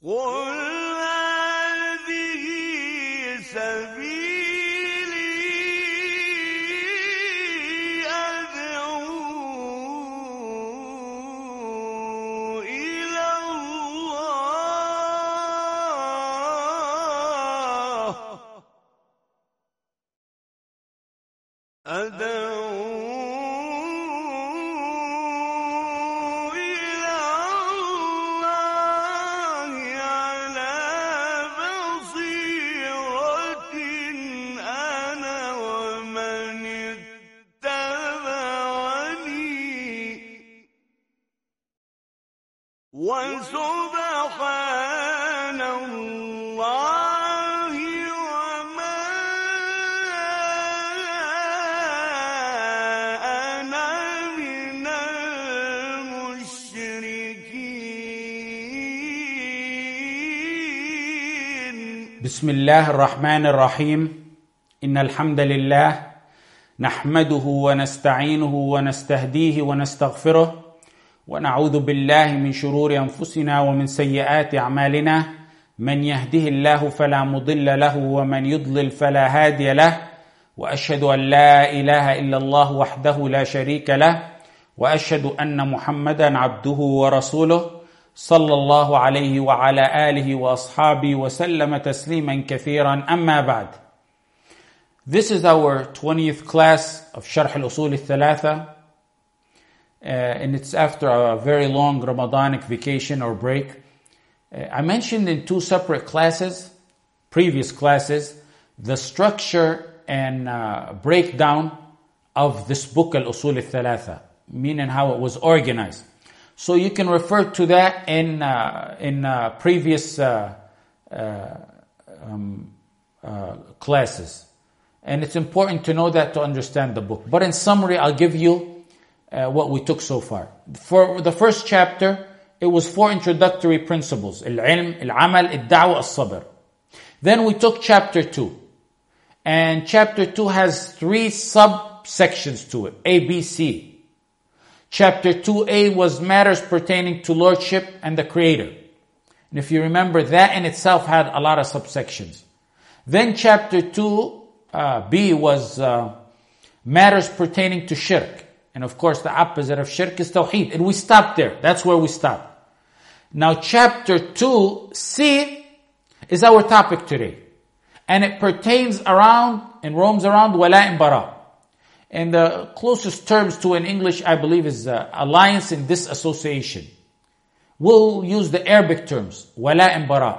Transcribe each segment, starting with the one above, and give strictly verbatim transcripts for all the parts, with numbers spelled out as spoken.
قل هذه سبيلي أدعو إلى الله أدعو وسبحان الله وما أنا من المشركين. بسم الله الرحمن الرحيم. إن الحمد لله نحمده ونستعينه ونستهديه ونستغفره ونعوذ بالله من شرور أنفسنا ومن سيئات أعمالنا من يهده الله فلا مضل له ومن يضلل فلا هادي له وأشهد أن لا إله إلا الله وحده لا شريك له وأشهد أن محمدا عبده ورسوله صلى الله عليه وعلى آله وأصحابه وسلم تسليما كثيرا. أما بعد. This is our twentieth class of شرح الأصول الثلاثة. Uh, and it's after a very long Ramadanic vacation or break. Uh, I mentioned in two separate classes, previous classes, the structure and uh, breakdown of this book, Al-Usul al-Thalatha, meaning how it was organized. So you can refer to that in uh, in uh, previous uh, uh, um, uh, classes. And it's important to know that to understand the book. But in summary, I'll give you Uh, what we took so far. For the first chapter, it was four introductory principles: al-ilm, al-amal, al-da'wa, al-sabr. Then we took chapter two. And chapter two has three subsections to it, A, B, C. Chapter two A was matters pertaining to lordship and the creator. And if you remember, that in itself had a lot of subsections. Then chapter two uh, B was uh, matters pertaining to shirk. And of course, the opposite of shirk is tawheed. And we stopped there. That's where we stopped. Now, chapter two C is our topic today. And it pertains around and roams around wala and bara. And the closest terms to in English, I believe, is uh, alliance and disassociation. We'll use the Arabic terms, wala and bara.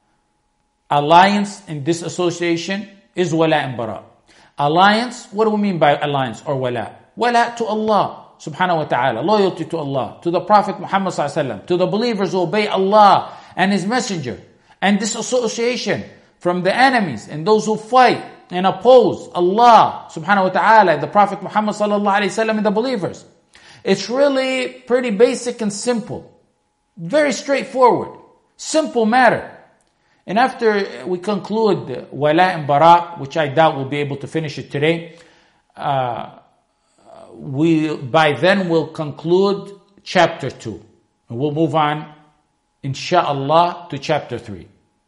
Alliance and disassociation is wala and bara. Alliance, what do we mean by alliance or wala? Wala to Allah subhanahu wa ta'ala, loyalty to Allah, to the Prophet Muhammad sallallahu alaihi wasallam, to the believers who obey Allah and His Messenger, and disassociation from the enemies and those who fight and oppose Allah subhanahu wa ta'ala, the Prophet Muhammad sallallahu alaihi wasallam, and the believers. It's really pretty basic and simple, very straightforward, simple matter. And after we conclude wala and bara, which I doubt we'll be able to finish it today, uh, we by then we'll conclude chapter two. And we'll move on, insha'Allah, to chapter three.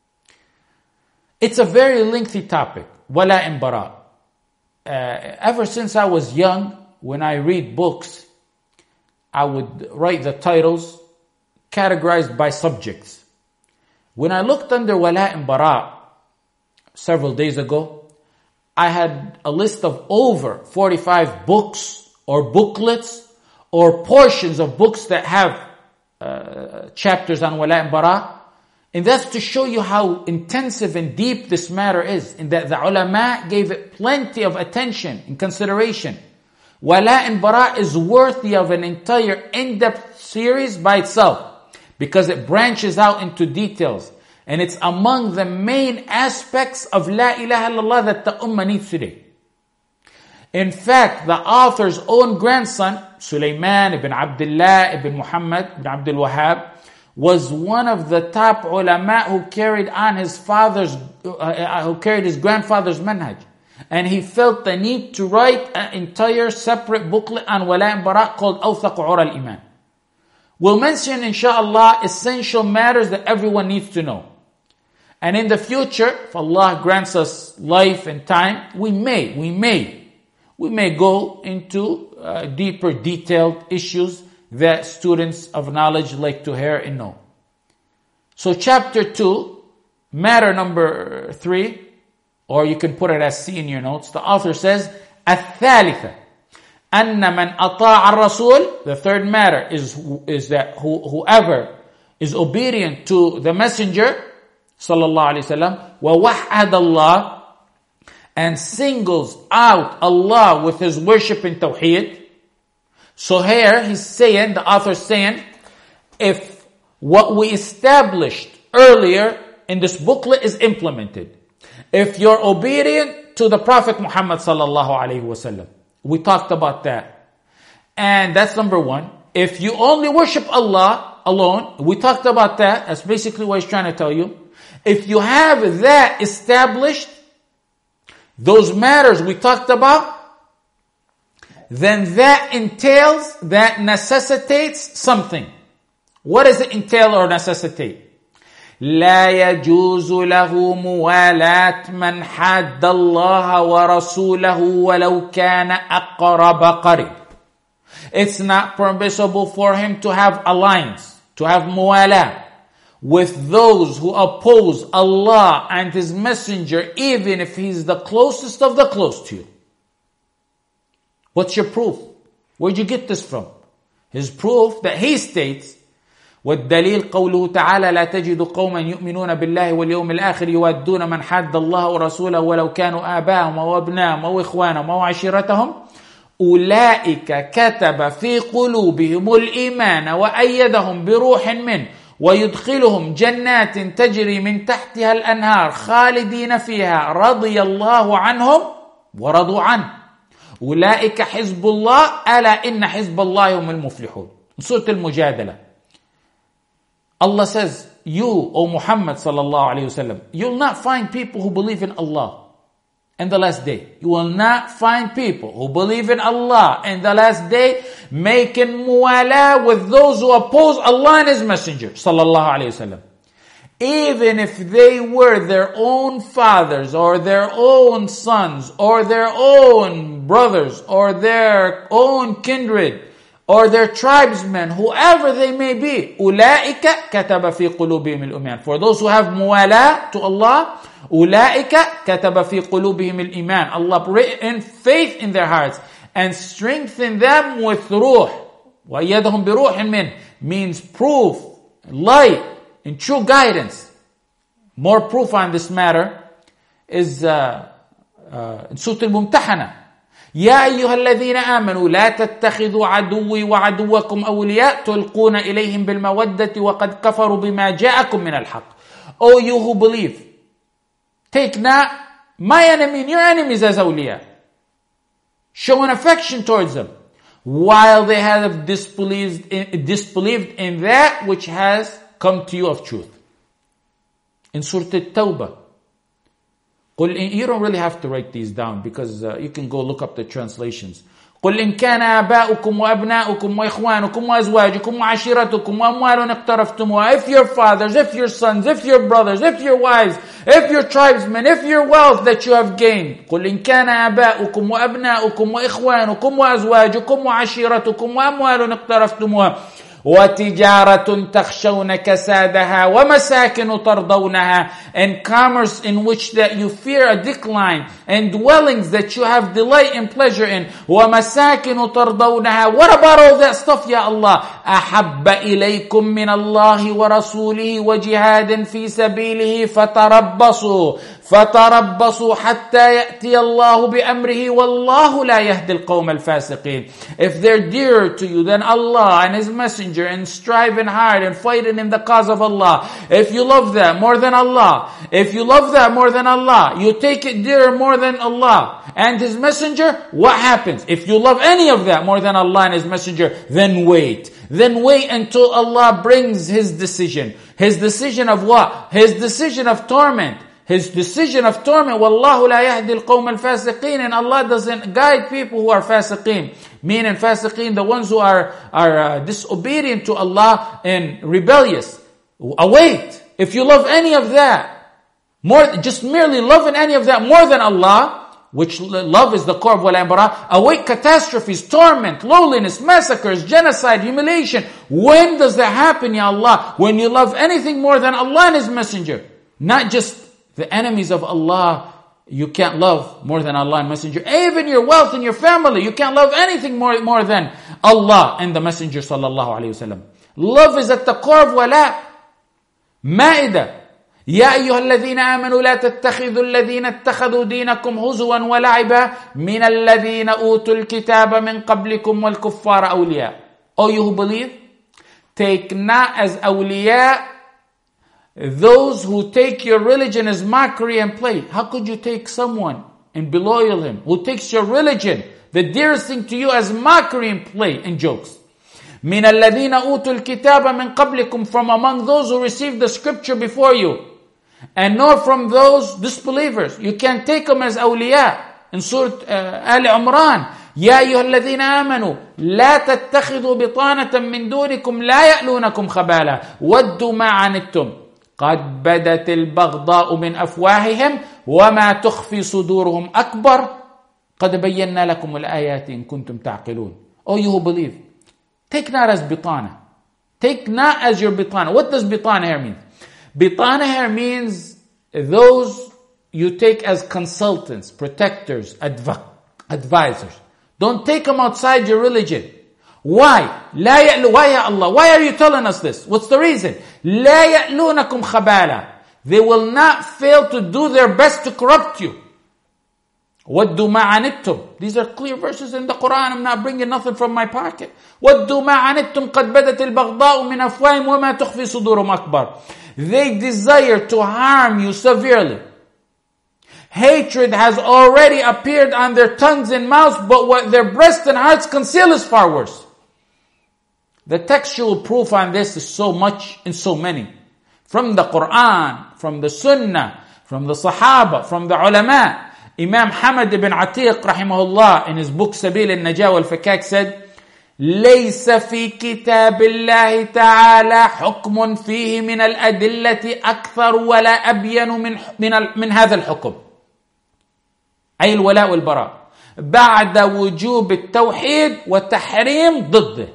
It's a very lengthy topic, wala and bara. Uh, ever since I was young, when I read books, I would write the titles categorized by subjects. When I looked under wala and bara several days ago, I had a list of over forty-five books or booklets or portions of books that have uh, chapters on wala and bara. And that's to show you how intensive and deep this matter is, and that the ulama gave it plenty of attention and consideration. Wala and bara is worthy of an entire in-depth series by itself, because it branches out into details. And it's among the main aspects of La ilaha illallah that the ummah needs today. In fact, the author's own grandson, Sulaiman ibn Abdullah ibn Muhammad ibn Abdul Wahhab, was one of the top ulama who carried on his father's, uh, who carried his grandfather's manhaj. And he felt the need to write an entire separate booklet on wala and bara called Awthaq Ura al-Iman. We'll mention, inshallah, essential matters that everyone needs to know. And in the future, if Allah grants us life and time, we may, we may, we may go into uh, deeper, detailed issues that students of knowledge like to hear and know. So chapter two, matter number three, or you can put it as C in your notes. The author says, الثالثة أن من أطاع الرسول. The third matter is is that who, whoever is obedient to the messenger, sallallahu alaihi wasallam, ووحد Allah, and singles out Allah with his worship in tawheed. So here he's saying, the author's saying, if what we established earlier in this booklet is implemented, if you're obedient to the Prophet Muhammad sallallahu alaihi wasallam, we talked about that. And that's number one. If you only worship Allah alone, we talked about that. That's basically what he's trying to tell you. If you have that established, those matters we talked about, then that entails, that necessitates something. What does it entail or necessitate? لا يجوز له موالاة من حاد الله ورسوله ولو كان أقرب قريب. It's not permissible for him to have alliance, to have muwala with those who oppose Allah and His Messenger, even if he's the closest of the close to you. What's your proof? Where'd you get this from? His proof that he states, والدليل قوله تعالى لا تجد قوما يؤمنون بالله واليوم الآخر يودون من حاد الله ورسوله ولو كانوا آباءهم أو أبناءهم أو إخوانهم أو عشيرتهم أولئك كتب في قلوبهم الإيمان وأيدهم بروح منه ويدخلهم جنات تجري من تحتها الأنهار خالدين فيها رضي الله عنهم ورضوا عنه أولئك حزب الله ألا إن حزب الله هم المفلحون. سورة المجادلة. Allah says, you, O Muhammad sallallahu alayhi wasallam, you'll not find people who believe in Allah and the last day. You will not find people who believe in Allah and the last day making muwala with those who oppose Allah and His Messenger sallallahu alayhi wasallam. Even if they were their own fathers or their own sons or their own brothers or their own kindred or their tribesmen, whoever they may be. أُولَٰئِكَ كَتَبَ فِي قُلُوبِهِمُ الْإِيمَانِ. For those who have muwala to Allah, أُولَٰئِكَ كَتَبَ فِي قُلُوبِهِمُ الْإِيمَانِ. Allah written faith in their hearts and strengthen them with ruh. وَأَيَّدَهُمْ بِرُوحٍ مِّنْهُ means proof, light, and true guidance. More proof on this matter is uh, uh, in Surah Al-Mumtahana. يا أيها الذين آمنوا لا تتخذوا عدوي وعدوكم أولياء تلقون إليهم بالمودة وقد كفروا بما جاءكم من الحق. O you who believe, take not my enemy and your enemies as awliya, showing affection towards them, while they have disbelieved in, disbelieved in that which has come to you of truth. In Surah At-Tawbah, you don't really have to write these down because uh, you can go look up the translations. قل إن كان آباؤكم وأبناؤكم وإخوانكم وأزواجكم وعشيرتكم وأموال اقترفتموها. If your fathers, if your sons, if your brothers, if your wives, if your tribesmen, if your wealth that you have gained. قل إن كان آباؤكم وأبناؤكم وإخوانكم وأزواجكم وعشيرتكم وأموال اقترفتموها وَتِجَارَةٌ تَخْشَوْنَ كَسَادَهَا وَمَسَاكِنُ تَرْضَوْنَهَا, and commerce in which that you fear a decline, and dwellings that you have delight and pleasure in. وَمَسَاكِنُ تَرْضَوْنَهَا. What about all that stuff, Ya Allah? أَحَبَّ إِلَيْكُم مِّنَ اللَّهِ وَرَسُولِهِ وَجِهَادٍ فِي سَبِيلِهِ فَتَرَبَّصُوا فَتَرَبَّصُوا حَتَّى يَأْتِيَ اللَّهُ بِأَمْرِهِ وَاللَّهُ لَا يَهْدِي الْقَوْمَ الْفَاسِقِينَ. If they're dearer to you than Allah and His Messenger, and striving hard and fighting in the cause of Allah, if you love that more than Allah, if you love that more than Allah, you take it dearer more than Allah and His Messenger, what happens? If you love any of that more than Allah and His Messenger, then wait. Then wait until Allah brings His decision. His decision of what? His decision of torment. His decision of torment. وَاللَّهُ لَا يَهْدِي الْقَوْمَ الْفَاسِقِينَ. And Allah doesn't guide people who are fasiqeen. Meaning fasiqeen, the ones who are, are uh, disobedient to Allah and rebellious. Await. If you love any of that, more, just merely loving any of that more than Allah, which love is the core of wala and bara, await catastrophes, torment, lowliness, massacres, genocide, humiliation. When does that happen, Ya Allah? When you love anything more than Allah and His Messenger. Not just the enemies of Allah, you can't love more than Allah and Messenger. Even your wealth and your family, you can't love anything more, more than Allah and the Messenger sallallahu alayhi wa sallam. Love is at the core of wala. Ma'idah. يا أيها الذين آمنوا لا تتخذوا الذين اتخذوا دينكم هزوا ولعبا من الذين أوتوا الكتاب من قبلكم والكفار أولياء. O you who believe, take not as awliya those who take your religion as mockery and play. How could you take someone and be loyal to him who takes your religion, the dearest thing to you, as mockery and play and jokes? من الذين أوتوا الكتاب من قبلكم, from among those who received the scripture before you. And nor from those disbelievers. You can't take them as awliya. In Surah uh, Ali Imran, يا أيها الذين آمنوا لا تتخذوا بطانة من دونكم لا يألونكم خبالا ودوا ما عنتم قد بدت البغضاء من أفواههم وما تخفي صدورهم أكبر قد بينا لكم الآيات إن كنتم تعقلون. Oh, you who believe, take not as bitana. Take not as your bitana. What does bitana here mean? Bitana here means those you take as consultants, protectors, adv- advisors. Don't take them outside your religion. Why? لا يألو, why ya Allah? Why are you telling us this? What's the reason? لا يألونكم خبالا. They will not fail to do their best to corrupt you. وَدُّوا مَا عَنِتُّمْ. These are clear verses in the Quran. I'm not bringing nothing from my pocket. وَدُّوا مَا عَنِتُّمْ قَدْ بَدَتِ الْبَغْضَاءُ مِنْ أَفْوَاهِهِمْ وَمَا تُخْفِي صُدُورُهُمْ أَكْبَرُ. They desire to harm you severely. Hatred has already appeared on their tongues and mouths, but what their breasts and hearts conceal is far worse. The textual proof on this is so much and so many. From the Quran, from the Sunnah, from the Sahaba, from the ulama. Imam Hamad ibn Atiq rahimahullah in his book Sabil al-Najah wal-Fakak said, ليس في كتاب الله تعالى حكم فيه من الأدلة أكثر ولا أبين من من من هذا الحكم. أي الولاء والبراء بعد وجوب التوحيد والتحريم ضده.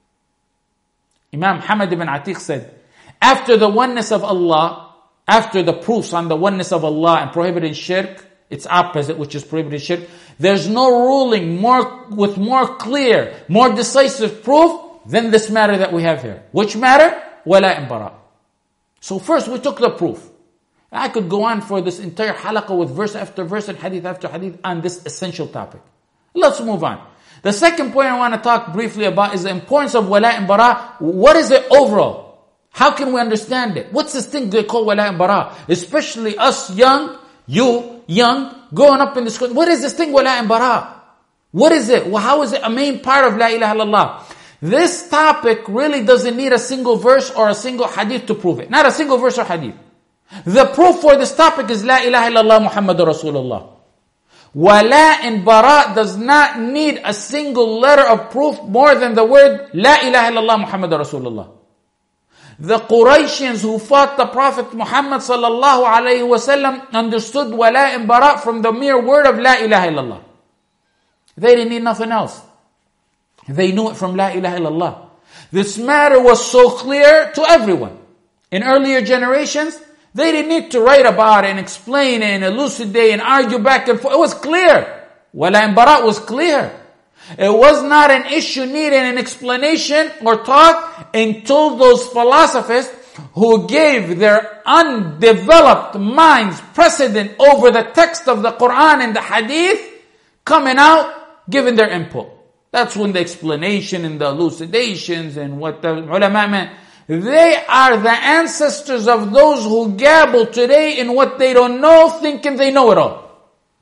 Imam Hamad ibn Atiq said, after the oneness of Allah, after the proofs on the oneness of Allah and prohibiting shirk, its opposite, which is prohibited shirk, there's no ruling more with more clear, more decisive proof than this matter that we have here. Which matter? Wala and bara. So first we took the proof. I could go on for this entire halaqah with verse after verse and hadith after hadith on this essential topic. Let's move on. The second point I want to talk briefly about is the importance of wala and bara. What is it overall? How can we understand it? What's this thing they call wala and bara? Especially us young, you, young, growing up in this country. What is this thing wala and bara? What is it? Well, how is it a main part of la ilaha illallah? This topic really doesn't need a single verse or a single hadith to prove it. Not a single verse or hadith. The proof for this topic is la ilaha illallah Muhammadur Rasulullah. Wala and bara does not need a single letter of proof more than the word la ilaha illallah Muhammadur Rasulullah. The Quraishians who fought the Prophet Muhammad sallallahu alayhi wasallam understood wala and bara from the mere word of la ilaha illallah. They didn't need nothing else. They knew it from la ilaha illallah. This matter was so clear to everyone. In earlier generations, they didn't need to write about it and explain it and elucidate and argue back and forth. It was clear. Wala and bara was clear. It was not an issue needing an explanation or talk until those philosophers who gave their undeveloped minds precedent over the text of the Quran and the Hadith coming out, giving their input. That's when the explanation and the elucidations and what the ulama meant. They are the ancestors of those who gabble today in what they don't know, thinking they know it all.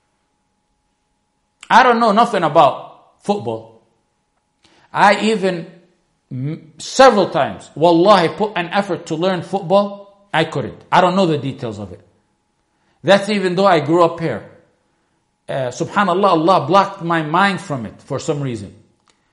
I don't know nothing about football. I even several times, wallahi, put an effort to learn football. I couldn't. I don't know the details of it. That's even though I grew up here. Uh, subhanallah, Allah blocked my mind from it for some reason.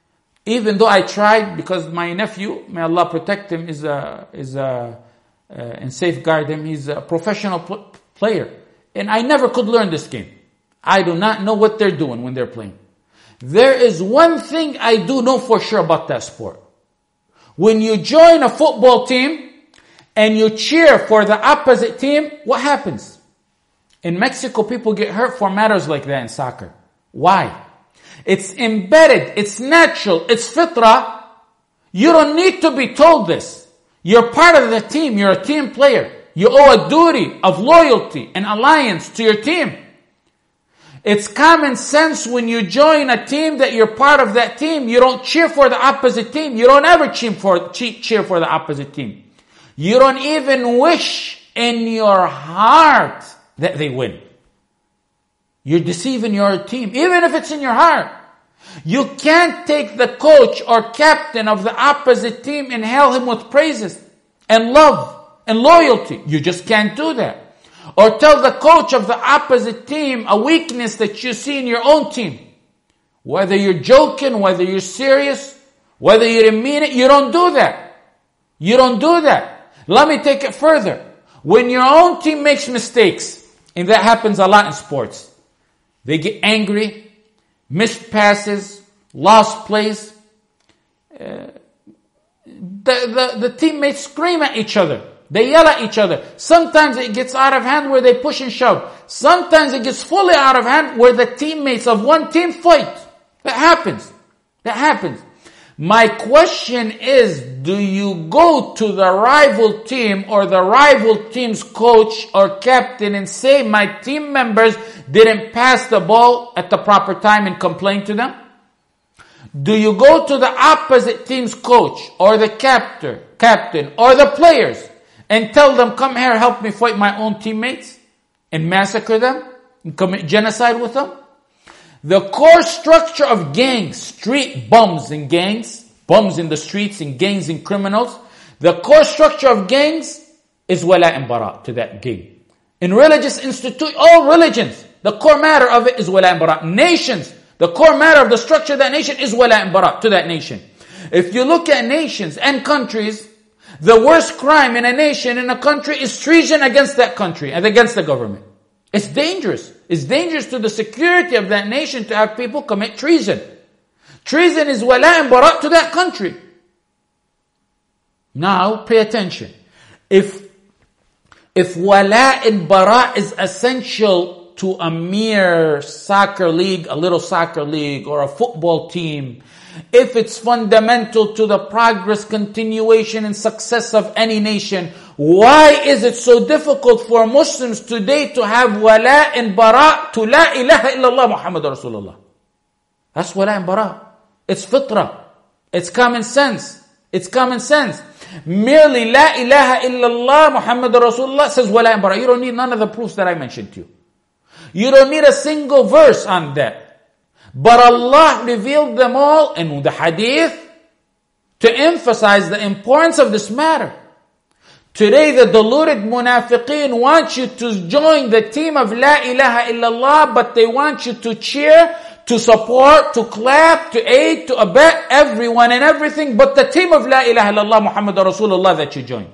Even though I tried, because my nephew, may Allah protect him, is a, is a, uh, and safeguard him, he's a professional pl- player. And I never could learn this game. I do not know what they're doing when they're playing. There is one thing I do know for sure about that sport. When you join a football team and you cheer for the opposite team, what happens? In Mexico, people get hurt for matters like that in soccer. Why? It's embedded, it's natural, it's fitrah. You don't need to be told this. You're part of the team, you're a team player. You owe a duty of loyalty and alliance to your team. It's common sense when you join a team that you're part of that team. You don't cheer for the opposite team. You don't ever cheer for, cheer for the opposite team. You don't even wish in your heart that they win. You're deceiving your team, even if it's in your heart. You can't take the coach or captain of the opposite team and hail him with praises and love and loyalty. You just can't do that. Or tell the coach of the opposite team a weakness that you see in your own team. Whether you're joking, whether you're serious, whether you didn't mean it, you don't do that. You don't do that. Let me take it further. When your own team makes mistakes, and that happens a lot in sports, they get angry, missed passes, lost plays. Uh, the, the, the teammates scream at each other. They yell at each other. Sometimes it gets out of hand where they push and shove. Sometimes it gets fully out of hand where the teammates of one team fight. That happens. That happens. My question is, do you go to the rival team or the rival team's coach or captain and say, my team members didn't pass the ball at the proper time, and complain to them? Do you go to the opposite team's coach or the captain, captain or the players and tell them, come here, help me fight my own teammates and massacre them and commit genocide with them? The core structure of gangs, street bums and gangs, bums in the streets and gangs and criminals, the core structure of gangs is wala and bara to that gang. In religious institute, all religions, the core matter of it is wala and bara. Nations, the core matter of the structure of that nation is wala and bara to that nation. If you look at nations and countries, the worst crime in a nation, in a country, is treason against that country and against the government. It's dangerous. It's dangerous to the security of that nation to have people commit treason. Treason is wala and bara to that country. Now, pay attention. If, if wala and bara is essential to a mere soccer league, a little soccer league, or a football team, if it's fundamental to the progress, continuation, and success of any nation, why is it so difficult for Muslims today to have wala and bara to la ilaha illallah Muhammad Rasulullah? That's wala and bara. It's fitrah. It's common sense. It's common sense. Merely la ilaha illallah Muhammad Rasulullah says wala and bara. You don't need none of the proofs that I mentioned to you. You don't need a single verse on that. But Allah revealed them all in the hadith to emphasize the importance of this matter. Today the deluded munafiqeen want you to join the team of La ilaha illallah, but they want you to cheer, to support, to clap, to aid, to abet everyone and everything but the team of La ilaha illallah Muhammad Rasulullah that you joined.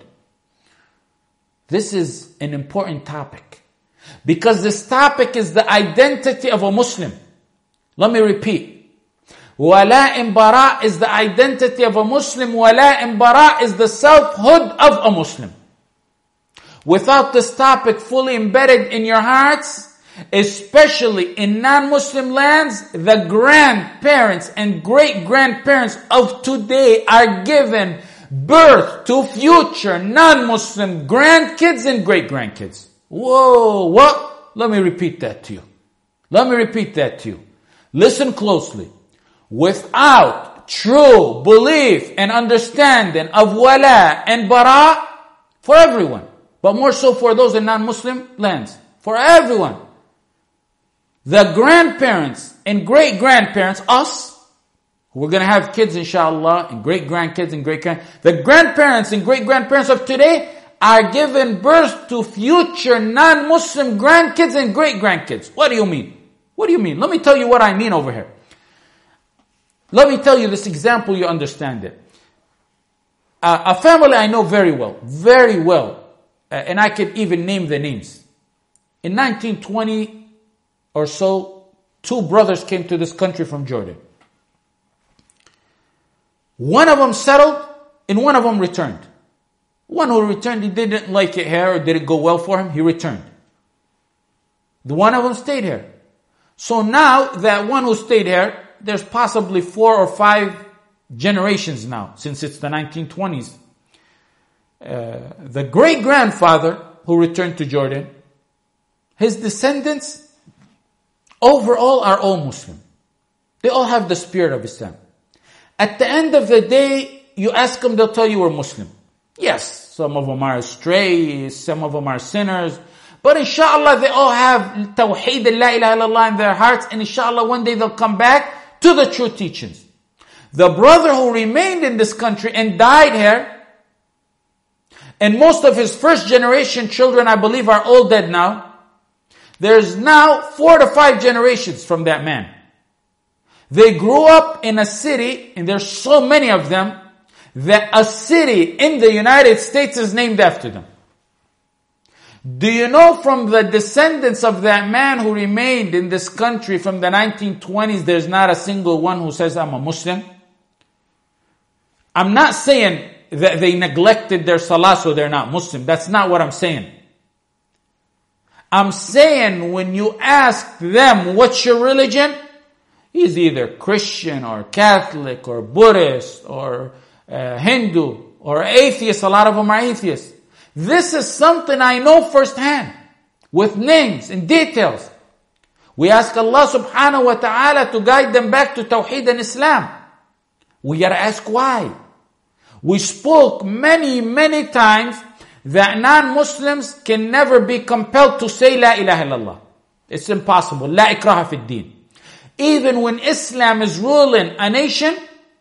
This is an important topic, because this topic is the identity of a Muslim. Let me repeat. Wala and bara is the identity of a Muslim. Wala and bara is the selfhood of a Muslim. Without this topic fully embedded in your hearts, especially in non-Muslim lands, the grandparents and great-grandparents of today are given birth to future non-Muslim grandkids and great-grandkids. Whoa, what? Let me repeat that to you. Let me repeat that to you. Listen closely. Without true belief and understanding of wala and bara, for everyone, but more so for those in non-Muslim lands, for everyone, the grandparents and great-grandparents, us, we're going to have kids inshallah, and great-grandkids and great-grand, the grandparents and great-grandparents of today are given birth to future non-Muslim grandkids and great-grandkids. What do you mean? What do you mean? Let me tell you what I mean over here. Let me tell you this example, you understand it. Uh, a family I know very well, very well, uh, and I could even name the names. In nineteen twenty or so, two brothers came to this country from Jordan. One of them settled, and one of them returned. One who returned, he didn't like it here, or didn't go well for him, he returned. The one of them stayed here. So now, that one who stayed here, there's possibly four or five generations now, since it's the nineteen twenties. Uh, the great-grandfather who returned to Jordan, his descendants overall are all Muslim. They all have the spirit of Islam. At the end of the day, you ask them, they'll tell you we're Muslim. Yes, some of them are astray, some of them are sinners, but inshallah they all have tawheed, la ilaha illallah in their hearts, and inshallah one day they'll come back to the true teachings. The brother who remained in this country and died here, and most of his first generation children, I believe, are all dead now. There's now four to five generations from that man. They grew up in a city, and there's so many of them, that a city in the United States is named after them. Do you know from the descendants of that man who remained in this country from the nineteen twenties, there's not a single one who says, I'm a Muslim? I'm not saying that they neglected their salah so they're not Muslim. That's not what I'm saying. I'm saying when you ask them, what's your religion? He's either Christian or Catholic or Buddhist or uh, Hindu or atheist. A lot of them are atheists. This is something I know firsthand, with names and details. We ask Allah subhanahu wa ta'ala to guide them back to Tawheed and Islam. We gotta ask why. We spoke many, many times that non-Muslims can never be compelled to say La ilaha illallah. It's impossible. La ikraha fi ddin. Even when Islam is ruling a nation,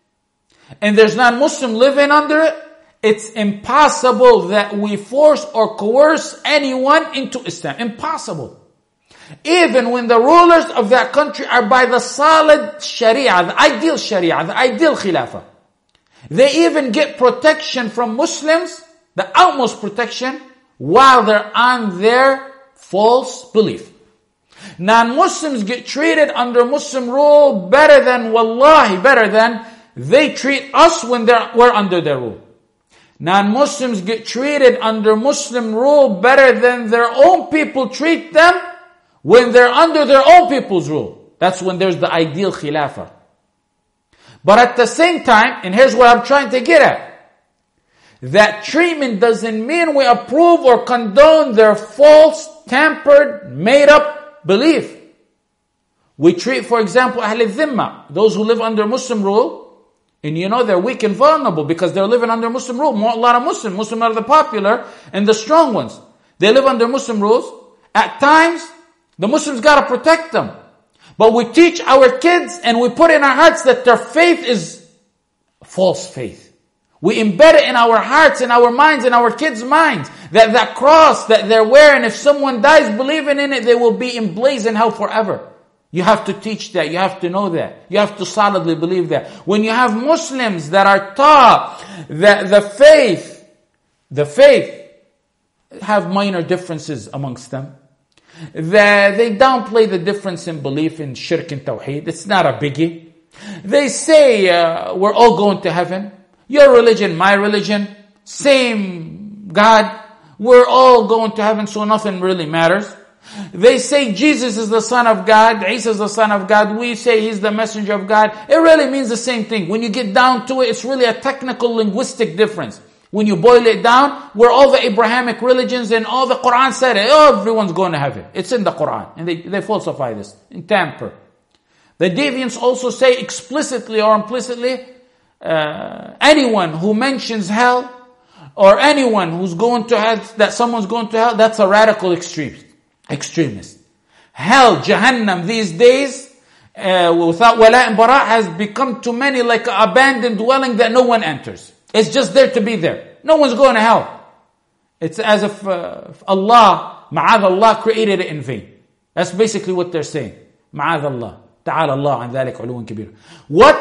and there's non-Muslim living under it, it's impossible that we force or coerce anyone into Islam. Impossible. Even when the rulers of that country are by the solid Sharia, the ideal Sharia, the ideal Khilafah. They even get protection from Muslims, the utmost protection, while they're on their false belief. Non-Muslims get treated under Muslim rule better than, wallahi, better than they treat us when they're, we're under their rule. Non-Muslims get treated under Muslim rule better than their own people treat them when they're under their own people's rule. That's when there's the ideal khilafah. But at the same time, and here's what I'm trying to get at, that treatment doesn't mean we approve or condone their false, tampered, made-up belief. We treat, for example, Ahl al-Dhimma, those who live under Muslim rule, and you know they're weak and vulnerable because they're living under Muslim rule. More, a lot of Muslims, Muslims are the popular and the strong ones. They live under Muslim rules. At times, the Muslims gotta protect them. But we teach our kids and we put in our hearts that their faith is false faith. We embed it in our hearts, in our minds, in our kids' minds, that that cross that they're wearing, if someone dies believing in it, they will be emblazoned in hell forever. You have to teach that. You have to know that. You have to solidly believe that. When you have Muslims that are taught that the faith, the faith, have minor differences amongst them, that they downplay the difference in belief in shirk and tawheed. It's not a biggie. They say uh, we're all going to heaven. Your religion, my religion, same God. We're all going to heaven, so nothing really matters. They say Jesus is the Son of God, Isa is the Son of God, we say He's the Messenger of God. It really means the same thing. When you get down to it, it's really a technical linguistic difference. When you boil it down, where all the Abrahamic religions and all the Quran said it, everyone's going to heaven. It's in the Quran. And they, they falsify this and tamper. The deviants also say explicitly or implicitly, uh, anyone who mentions hell, or anyone who's going to hell, that someone's going to hell, that's a radical extremist. Extremist. Hell, Jahannam these days, uh, without wala and bara, has become to many like an abandoned dwelling that no one enters. It's just there to be there. No one's going to hell. It's as if, uh, if Allah, ma'adh Allah, created it in vain. That's basically what they're saying. Ma'adh Allah. Ta'ala Allah an dhalik uluwan kabir. What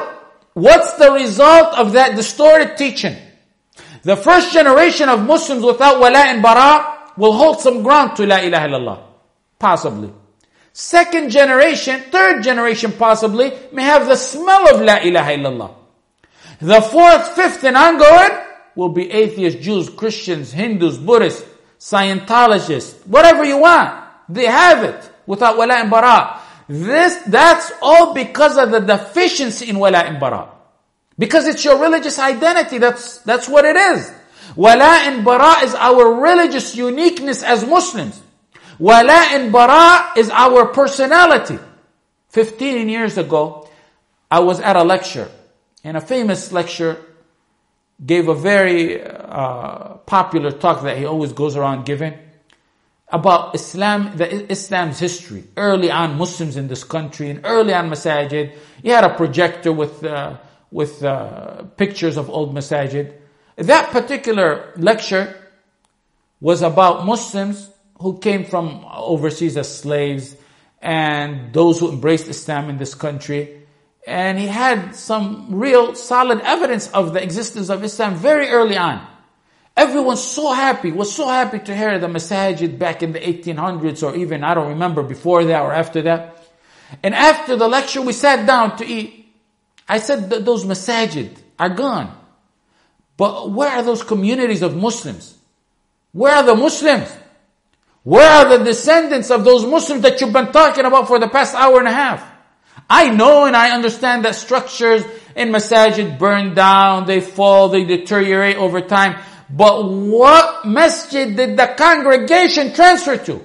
what's the result of that distorted teaching? The first generation of Muslims without wala and bara will hold some ground to la ilaha illallah. Possibly. Second generation, third generation possibly, may have the smell of la ilaha illallah. The fourth, fifth and ongoing will be atheists, Jews, Christians, Hindus, Buddhists, Scientologists, whatever you want. They have it without wala and bara. This, that's all because of the deficiency in wala and bara. Because it's your religious identity. That's, that's what it is. Wala and bara is our religious uniqueness as Muslims. Wala and bara is our personality. Fifteen years ago, I was at a lecture, and a famous lecturer gave a very uh, popular talk that he always goes around giving about Islam, the Islam's history. Early on, Muslims in this country, and early on masajid, he had a projector with uh, with uh, pictures of old masajid. That particular lecture was about Muslims who came from overseas as slaves and those who embraced Islam in this country. And he had some real solid evidence of the existence of Islam very early on. Everyone's so happy, was so happy to hear the masajid back in the eighteen hundreds, or even, I don't remember, before that or after that. And after the lecture, we sat down to eat. I said that those masajid are gone. But where are those communities of Muslims? Where are the Muslims? Where are the descendants of those Muslims that you've been talking about for the past hour and a half? I know and I understand that structures in masajid burn down, they fall, they deteriorate over time. But what masjid did the congregation transfer to?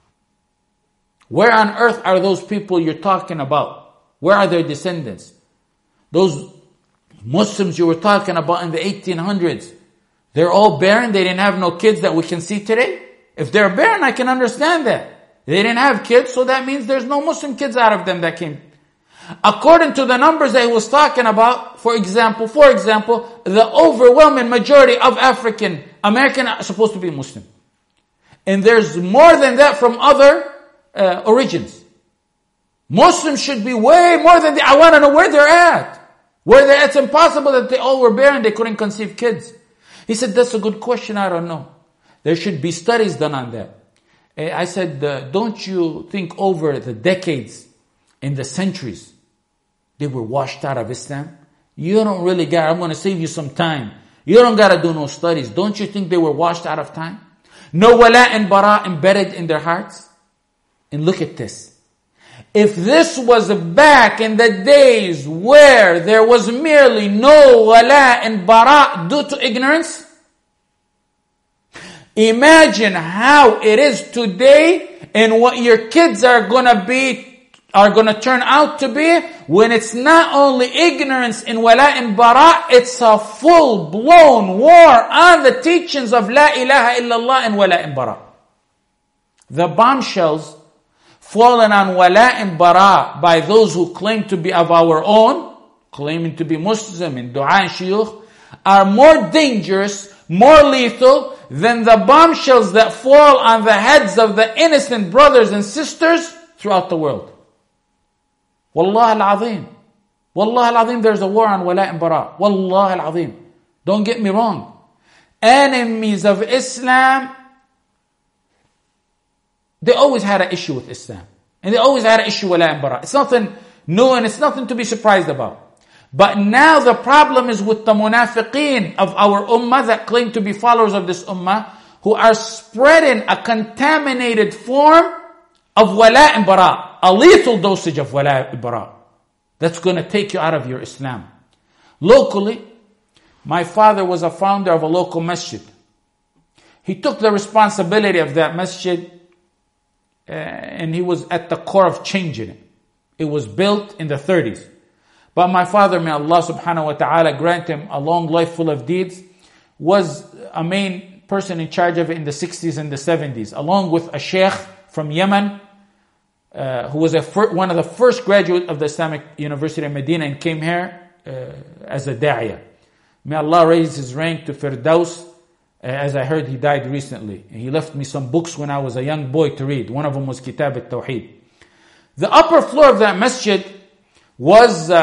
Where on earth are those people you're talking about? Where are their descendants? Those Muslims you were talking about in the eighteen hundreds, they're all barren, they didn't have no kids that we can see today? If they're barren, I can understand that. They didn't have kids, so that means there's no Muslim kids out of them that came. According to the numbers that he was talking about, for example, for example, the overwhelming majority of African American are supposed to be Muslim. And there's more than that from other uh, origins. Muslims should be way more than that. I want to know where they're at. Where they're at. It's impossible that they all were barren, they couldn't conceive kids. He said, that's a good question, I don't know. There should be studies done on that. I said, uh, don't you think over the decades, in the centuries, they were washed out of Islam? You don't really got, I'm going to save you some time. You don't got to do no studies. Don't you think they were washed out of time? No wala and bara embedded in their hearts? And look at this. If this was back in the days where there was merely no wala and bara due to ignorance, imagine how it is today and what your kids are going to be are going to turn out to be when it's not only ignorance in wala and bara, it's a full-blown war on the teachings of la ilaha illallah and wala and bara. The bombshells fallen on wala and bara by those who claim to be of our own, claiming to be Muslim and dua and shuyukh, are more dangerous, more lethal than the bombshells that fall on the heads of the innocent brothers and sisters throughout the world. Wallah al-azim. Wallah al-azim, there's a war on wala and bara. Wallah al-azim. Don't get me wrong. Enemies of Islam, they always had an issue with Islam. And they always had an issue with wala and bara. It's nothing new and it's nothing to be surprised about. But now the problem is with the munafiqeen of our ummah that claim to be followers of this ummah, who are spreading a contaminated form of wala and bara. A lethal dosage of wala and bara. That's going to take you out of your Islam. Locally, my father was a founder of a local masjid. He took the responsibility of that masjid uh, and he was at the core of changing it. It was built in the thirties. But my father, may Allah subhanahu wa ta'ala grant him a long life full of deeds, was a main person in charge of it in the sixties and the seventies, along with a sheikh from Yemen, uh, who was a fir- one of the first graduates of the Islamic University of Medina and came here uh, as a da'iyah. May Allah raise his rank to Firdaus. Uh, as I heard, he died recently. And he left me some books when I was a young boy to read. One of them was Kitab al-Tawheed. The upper floor of that masjid was uh,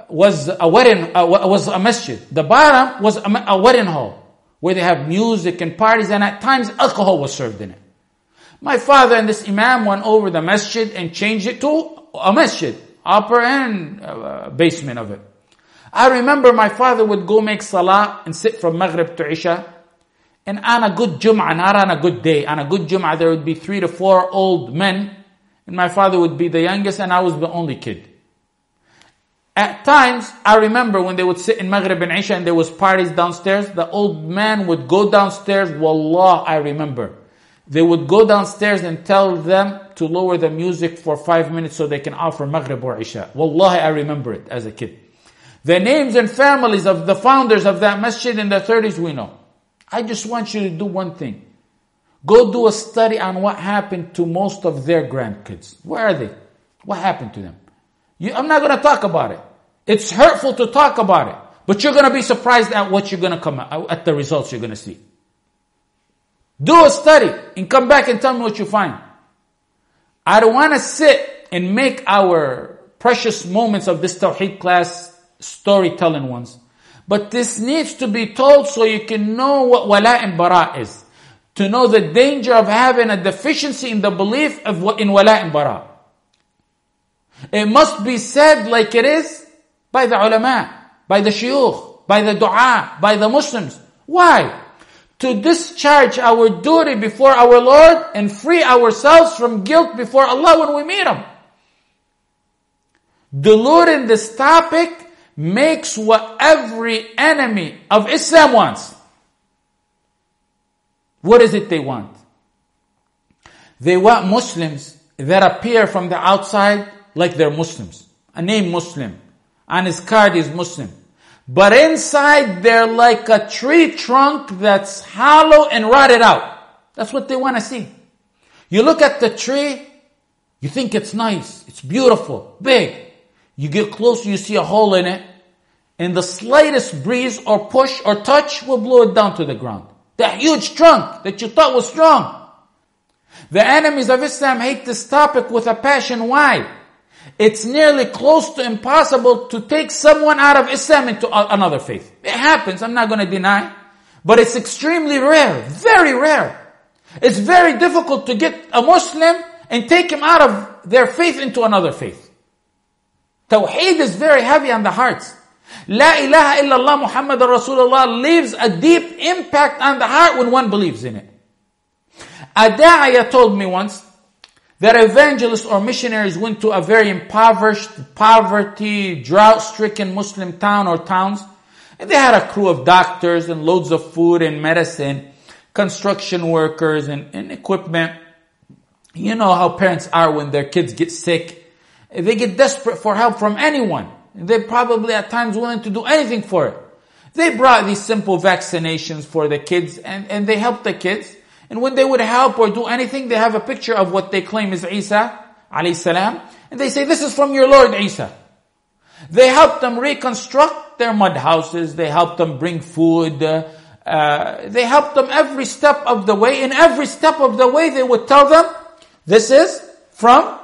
was a wedding, uh, was a masjid. The bottom was a, a wedding hall where they have music and parties, and at times alcohol was served in it. My father and this imam went over the masjid and changed it to a masjid, upper and uh, basement of it. I remember my father would go make salah and sit from Maghrib to Isha. And on a good Jum'ah, not on a good day, on a good Jum'ah, there would be three to four old men. And my father would be the youngest and I was the only kid. At times, I remember when they would sit in Maghrib and Isha and there was parties downstairs, the old man would go downstairs. Wallah, I remember. They would go downstairs and tell them to lower the music for five minutes so they can offer Maghrib or Isha. Wallahi, I remember it as a kid. The names and families of the founders of that masjid in the thirties, we know. I just want you to do one thing. Go do a study on what happened to most of their grandkids. Where are they? What happened to them? You, I'm not going to talk about it. It's hurtful to talk about it. But you're going to be surprised at what you're going to come at, at the results you're going to see. Do a study and come back and tell me what you find. I don't want to sit and make our precious moments of this Tawheed class storytelling ones. But this needs to be told so you can know what wala and bara is. To know the danger of having a deficiency in the belief of what in wala and bara. It must be said like it is by the ulama, by the shuyukh, by the dua, by the Muslims. Why? To discharge our duty before our Lord and free ourselves from guilt before Allah when we meet Him. Diluting this topic makes what every enemy of Islam wants. What is it they want? They want Muslims that appear from the outside like they're Muslims. A name Muslim. On his card is Muslim. But inside they're like a tree trunk that's hollow and rotted out. That's what they want to see. You look at the tree, you think it's nice, it's beautiful, big. You get closer, you see a hole in it. And the slightest breeze or push or touch will blow it down to the ground. That huge trunk that you thought was strong. The enemies of Islam hate this topic with a passion. Why? It's nearly close to impossible to take someone out of Islam into another faith. It happens, I'm not going to deny. But it's extremely rare, very rare. It's very difficult to get a Muslim and take him out of their faith into another faith. Tawheed is very heavy on the hearts. La ilaha illallah Muhammad Rasulullah leaves a deep impact on the heart when one believes in it. A da'iyah told me once that evangelists or missionaries went to a very impoverished, poverty, drought-stricken Muslim town or towns, and they had a crew of doctors and loads of food and medicine, construction workers and, and equipment. You know how parents are when their kids get sick. They get desperate for help from anyone. They're probably at times willing to do anything for it. They brought these simple vaccinations for the kids and, and they helped the kids. And when they would help or do anything, they have a picture of what they claim is Isa, alayhi salam. And they say, this is from your Lord Isa. They helped them reconstruct their mud houses. They helped them bring food. Uh, uh, they helped them every step of the way. In every step of the way, they would tell them, this is from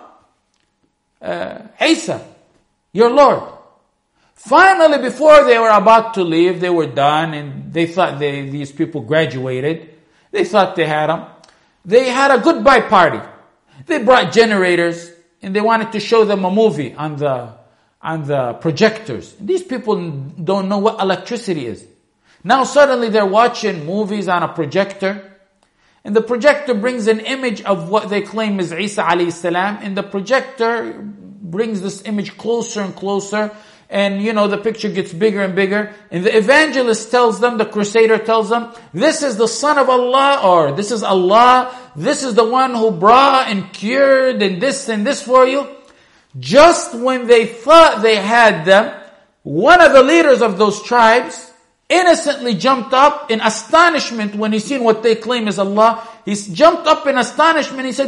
uh, Isa, your Lord. Finally, before they were about to leave, they were done and they thought they, these people graduated. They thought they had them. They had a goodbye party. They brought generators and they wanted to show them a movie on the, on the projectors. These people don't know what electricity is. Now suddenly they're watching movies on a projector. And the projector brings an image of what they claim is Isa alayhi salam. And the projector brings this image closer and closer. And, you know, the picture gets bigger and bigger. And the evangelist tells them, the crusader tells them, this is the Son of Allah, or this is Allah. This is the one who brought and cured and this and this for you. Just when they thought they had them, one of the leaders of those tribes innocently jumped up in astonishment when he seen what they claim is Allah. He jumped up in astonishment. He said,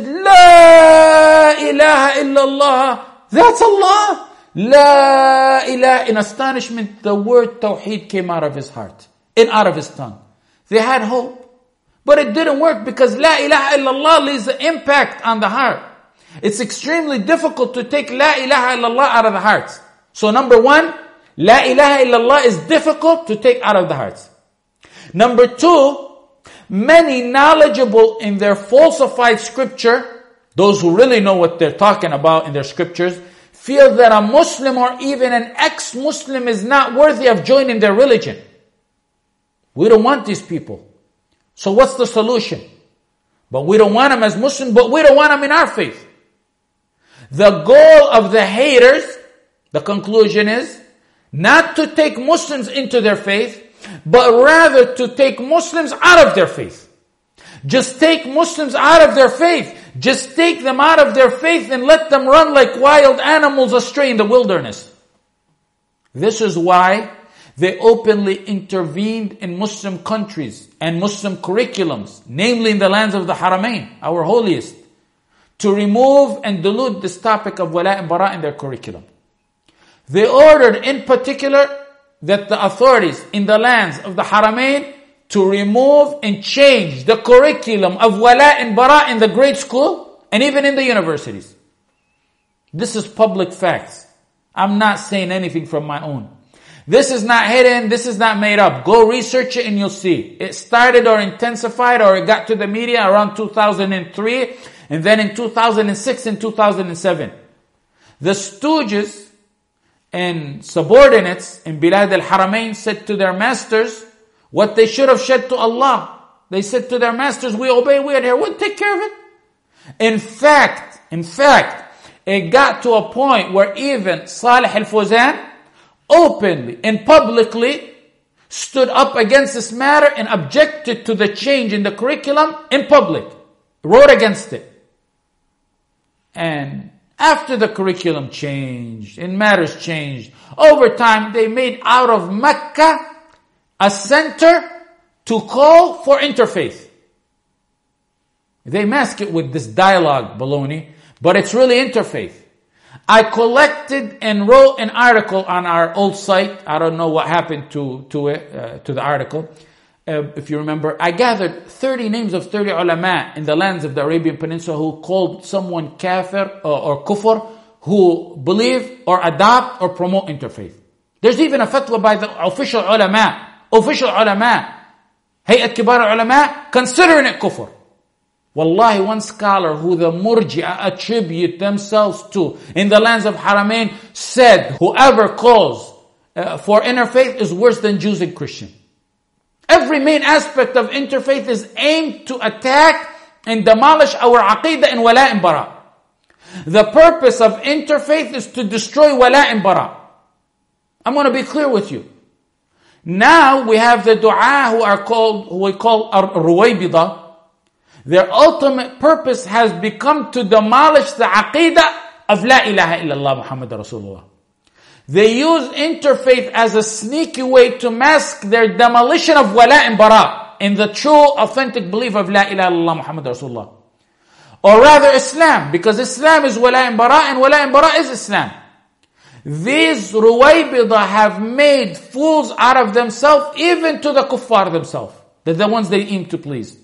La ilaha illallah. That's Allah. La ilaha. In astonishment, the word Tawheed came out of his heart and out of his tongue. They had hope. But it didn't work because La ilaha illallah leaves an impact on the heart. It's extremely difficult to take La ilaha illallah out of the hearts. So number one, La ilaha illallah is difficult to take out of the hearts. Number two, many knowledgeable in their falsified scripture, those who really know what they're talking about in their scriptures, feel that a Muslim or even an ex-Muslim is not worthy of joining their religion. We don't want these people. So what's the solution? But we don't want them as Muslims, but we don't want them in our faith. The goal of the haters, the conclusion is, not to take Muslims into their faith, but rather to take Muslims out of their faith. Just take Muslims out of their faith. Just take them out of their faith and let them run like wild animals astray in the wilderness. This is why they openly intervened in Muslim countries and Muslim curriculums, namely in the lands of the Haramain, our holiest, to remove and dilute this topic of wala and bara in their curriculum. They ordered in particular that the authorities in the lands of the Haramain to remove and change the curriculum of wala and bara in the grade school and even in the universities. This is public facts. I'm not saying anything from my own. This is not hidden. This is not made up. Go research it and you'll see. It started or intensified or it got to the media around two thousand three and then in two thousand six and two thousand seven. The stooges and subordinates in Bilad al-Haramain said to their masters what they should have said to Allah. They said to their masters, we obey, we adhere, we'll take care of it. In fact, in fact, it got to a point where even Salih al-Fawzan openly and publicly stood up against this matter and objected to the change in the curriculum in public. Wrote against it. And after the curriculum changed and matters changed, over time they made out of Mecca a center to call for interfaith. They mask it with this dialogue baloney, but it's really interfaith. I collected and wrote an article on our old site. I don't know what happened to, to it, uh, to the article. Uh, if you remember, I gathered thirty names of thirty ulama in the lands of the Arabian Peninsula who called someone kafir or, or kufr, who believe or adopt or promote interfaith. There's even a fatwa by the official ulama, official ulama, Hayat Kibar ulama, considering it kufr. Wallahi, one scholar who the Murji'a attribute themselves to in the lands of Haramain said, whoever calls uh, for interfaith is worse than Jews and Christians. Every main aspect of interfaith is aimed to attack and demolish our aqidah and wala and bara. The purpose of interfaith is to destroy wala and bara. I'm going to be clear with you. Now we have the dua who are called, who we call Ruwaybidah. Their ultimate purpose has become to demolish the aqidah of La ilaha illallah Muhammad Rasulullah. They use interfaith as a sneaky way to mask their demolition of wala and bara in the true authentic belief of La ilaha illallah Muhammad Rasulullah. Or rather Islam, because Islam is wala and bara and wala and bara is Islam. These Ruwaybidah have made fools out of themselves, even to the kuffar themselves. They're the ones they aim to please.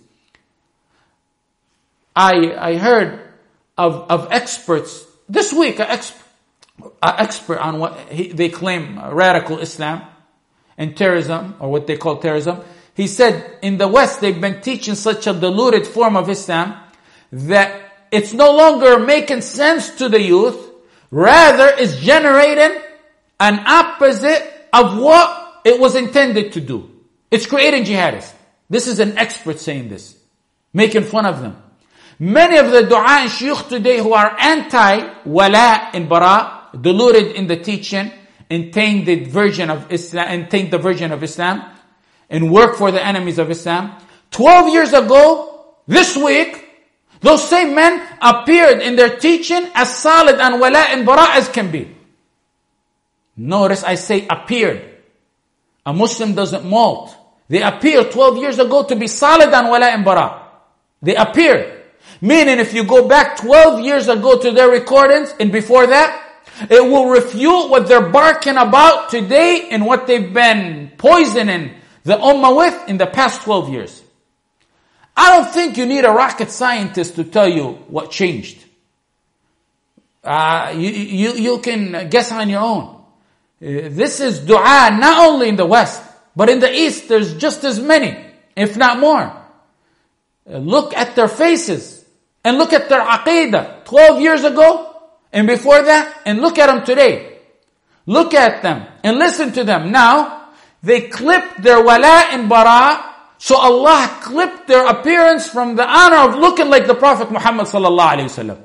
I I heard of of experts this week, an expert, an expert on what he, they claim radical Islam and terrorism, or what they call terrorism. He said in the West they've been teaching such a diluted form of Islam that it's no longer making sense to the youth. Rather, it's generating an opposite of what it was intended to do. It's creating jihadists. This is an expert saying this, making fun of them. Many of the dua and shuyukh today who are anti-wala and bara, diluted in the teaching, and tainted version of Islam, and taint the version of Islam, and work for the enemies of Islam. Twelve years ago, this week, those same men appeared in their teaching as solid on wala and bara as can be. Notice I say appeared. A Muslim doesn't molt. They appeared twelve years ago to be solid on wala and bara. They appeared. Meaning if you go back twelve years ago to their recordings and before that, it will refute what they're barking about today and what they've been poisoning the ummah with in the past twelve years. I don't think you need a rocket scientist to tell you what changed. Uh, you, you, you can guess on your own. this is dua not only in the West, but in the East there's just as many, if not more. Look at their faces and look at their aqidah twelve years ago and before that, and look at them today. Look at them and listen to them. Now, they clipped their wala and bara, so Allah clipped their appearance from the honor of looking like the Prophet Muhammad sallallahu alaihi wasallam.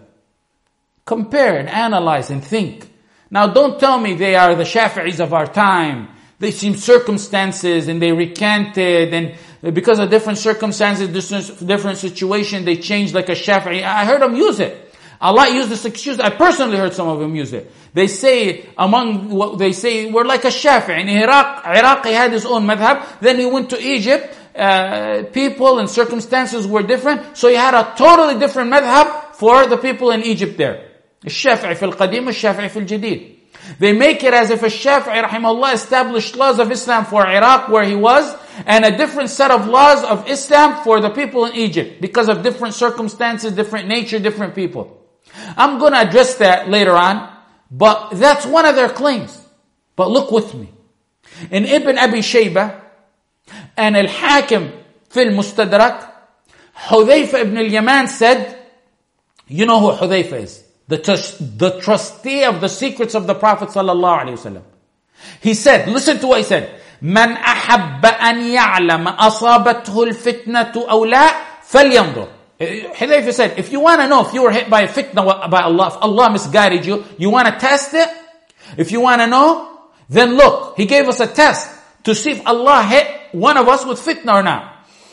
Compare and analyze and think. Now don't tell me they are the Shafi'is of our time. They seem circumstances and they recanted, and because of different circumstances, different situation, they changed like a Shafi'i. I heard them use it. Allah used this excuse. I personally heard some of them use it. They say, among what they say, we're like a Shafi'i. In Iraq, Iraq he had his own madhab. Then he went to Egypt. Uh, people and circumstances were different. So he had a totally different madhab for the people in Egypt there. الشافعي في القديم الشافعي في الجديد. They make it as if الشافعي rahimahullah established laws of Islam for Iraq where he was, and a different set of laws of Islam for the people in Egypt because of different circumstances, different nature, different people. I'm going to address that later on, but that's one of their claims. But look with me. In Ibn Abi Shaybah and Al-Hakim في المستدرك, Hudhayfa ibn al-Yaman said, you know who Hudhayfa is? The, the trustee of the secrets of the Prophet sallallahu alaihi wasallam. He said, listen to what he said. من أحب أن يعلم أصابته الفتنة أو لا فلينظر. Hudhayfa said, if you want to know if you were hit by a fitna by Allah, if Allah misguided you, you want to test it? If you want to know, then look. He gave us a test to see if Allah hit one of us with fitna or not.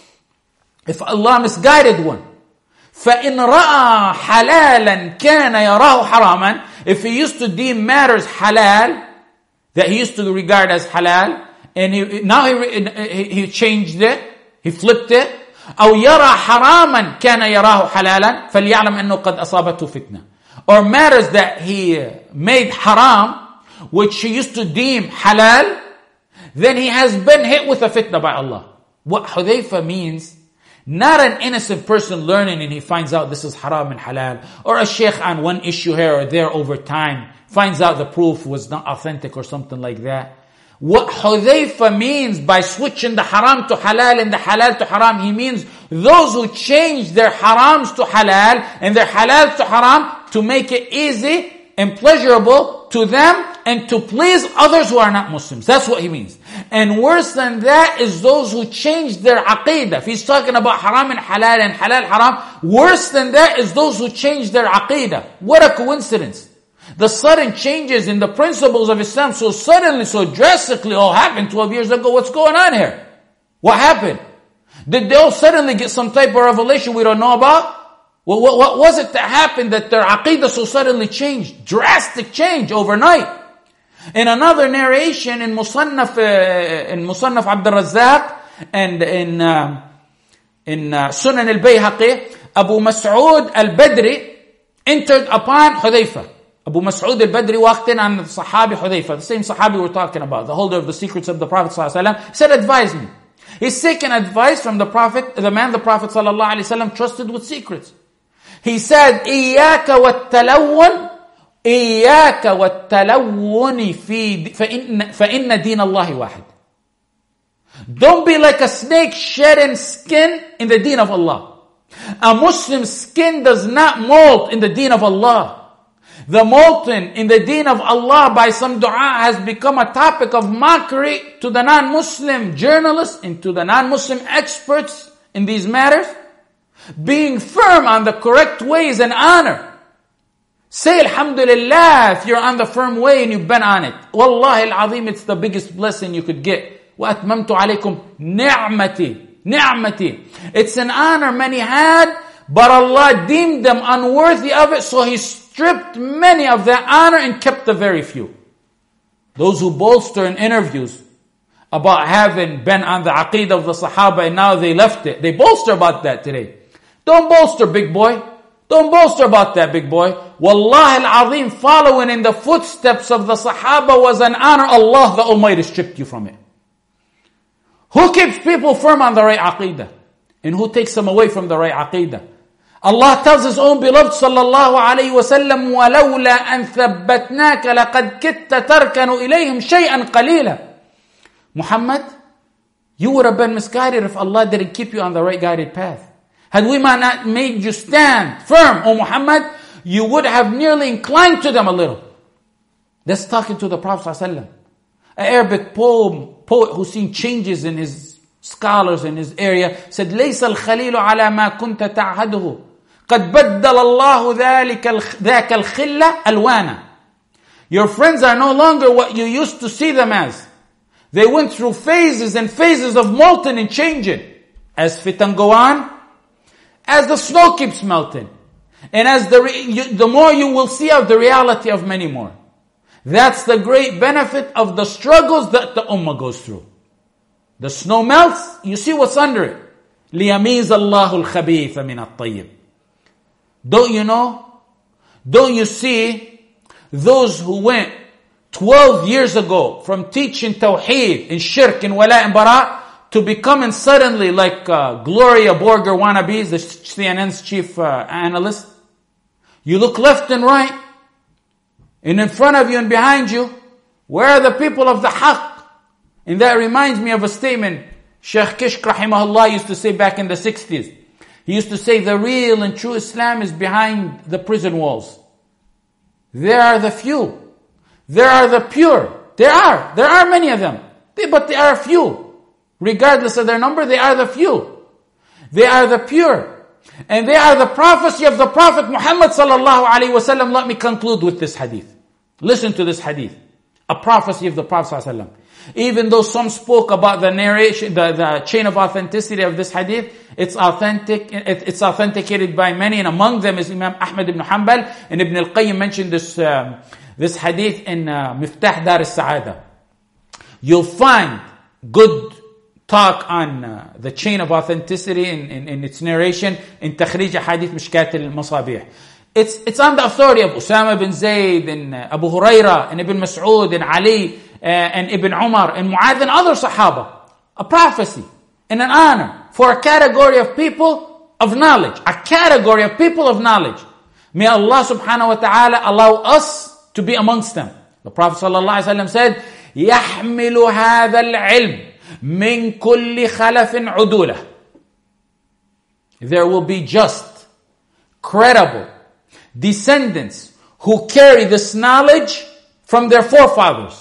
If Allah misguided one. فَإِنْ رَأَى حَلَالًا كَانَ يَرَاهُ حَرَامًا. If he used to deem matters halal, that he used to regard as halal, and he, now he, he changed it, he flipped it, أو يرى حراما كان يراه حلالا فليعلم أنه قد أصابته فتنة. Or matters that he made haram, which he used to deem halal, then he has been hit with a fitna by Allah. What Hudhayfa means, not an innocent person learning and he finds out this is haram and halal, or a sheikh on one issue here or there over time finds out the proof was not authentic or something like that. What Hudhayfa means by switching the haram to halal and the halal to haram, he means those who change their harams to halal and their halal to haram to make it easy and pleasurable to them and to please others who are not Muslims. That's what he means. And worse than that is those who change their aqidah. If he's talking about haram and halal and halal haram, worse than that is those who change their aqidah. What a coincidence. The sudden changes in the principles of Islam so suddenly, so drastically all happened twelve years ago. What's going on here? What happened? Did they all suddenly get some type of revelation we don't know about? Well, what, what was it that happened that their aqidah so suddenly changed? Drastic change overnight. In another narration in Musannaf, uh, in Musannaf Abd al-Razzaq and in, uh, in uh, Sunan al-Bayhaqi, Abu Mas'ud al-Badri entered upon Hudhayfa. Abu Mas'ud al-Badri walked in on the Sahabi Hudhayfa, the same Sahabi we're talking about, the holder of the secrets of the Prophet ﷺ, said, advise me. He's seeking advice from the Prophet, the man the Prophet ﷺ trusted with secrets. He said, إِيَّاكَ وَالتَّلَوُّنِ إِيَّاكَ وَالتَّلَوُّنِ فِي فَإِنَّ, فَإِنَّ دِينَ اللَّهِ وَاحِدٍ. Don't be like a snake shedding skin in the deen of Allah. A Muslim's skin does not molt in the deen of Allah. The molten in the deen of Allah by some dua has become a topic of mockery to the non-Muslim journalists and to the non-Muslim experts in these matters. Being firm on the correct way is an honor. Say alhamdulillah if you're on the firm way and you've been on it. Wallahi al-azim, it's the biggest blessing you could get. وَأَتْمَمْتُ عَلَيْكُمْ نِعْمَتِي نِعْمَتِي. It's an honor many had, but Allah deemed them unworthy of it, so He stripped many of that honor and kept the very few. Those who bolster in interviews about having been on the aqidah of the Sahaba and now they left it, they bolster about that today. Don't bolster, big boy. Don't bolster about that, big boy. Wallahi al-azim, following in the footsteps of the Sahaba was an honor. Allah the Almighty stripped you from it. Who keeps people firm on the right aqidah? And who takes them away from the right aqidah? Allah tells His own beloved sallallahu alayhi wa sallam, وَلَوْلَا أَن ثَبَّتْنَاكَ لَقَدْ كِدْتَ تَرْكَنُ إِلَيْهِمْ شَيْئًا قَلِيلًا. Muhammad, you would have been misguided if Allah didn't keep you on the right guided path. Had we not made you stand firm, O Muhammad, you would have nearly inclined to them a little. That's talking to the Prophet ﷺ. An Arabic poem, poet who's seen changes in his scholars in his area said, لَيْسَ الْخَلِيلُ عَلَى مَا كُنْتَ تَعْهَدُهُ قَدْ بَدَّلَ اللَّهُ ذَلِكَ ذَاكَ الْخِلَّ أَلْوَانًا. Your friends are no longer what you used to see them as. They went through phases and phases of molten and changing. As fitan go on, as the snow keeps melting, and as the re- you, the more you will see of the reality of many more. That's the great benefit of the struggles that the ummah goes through. The snow melts, you see what's under it. لِيَمِيزَ اللَّهُ الْخَبِيثَ مِنَ الطَّيِّبِ. Don't you know? Don't you see those who went twelve years ago from teaching Tawheed and Shirk and Wala and Bara to becoming suddenly like uh, Gloria Borger wannabes, the C N N's chief uh, analyst? You look left and right, and in front of you and behind you, where are the people of the Haqq? And that reminds me of a statement Shaykh Kishk rahimahullah used to say back in the sixties. He used to say the real and true Islam is behind the prison walls. There are the few. There are the pure. There are. There are many of them. They, but they are few. Regardless of their number, they are the few. They are the pure. And they are the prophecy of the Prophet Muhammad sallallahu alaihi wasallam. Let me conclude with this hadith. Listen to this hadith. A prophecy of the Prophet sallallahu alaihi wasallam. Even though some spoke about the narration, the, the chain of authenticity of this hadith, it's authentic, it, it's authenticated by many, and among them is Imam Ahmad ibn Hanbal, and Ibn al-Qayyim mentioned this, um, this hadith in uh, Miftah Dar al-Sa'ada. You'll find good talk on uh, the chain of authenticity in, in, in its narration in Takhrij Hadith Mishkat al-Masabih. It's, it's on the authority of Usama bin Zayd and uh, Abu Huraira and Ibn Mas'ud and Ali uh, and Ibn Umar and Mu'adh and other Sahaba. A prophecy and an honor for a category of people of knowledge. A category of people of knowledge. May Allah subhanahu wa ta'ala allow us to be amongst them. The Prophet sallallahu alaihi wasallam said, يَحْمِلُ هَذَا الْعِلْمِ مِنْ كُلِّ خَلَفٍ عُدُولَهِ. There will be just, credible descendants who carry this knowledge from their forefathers.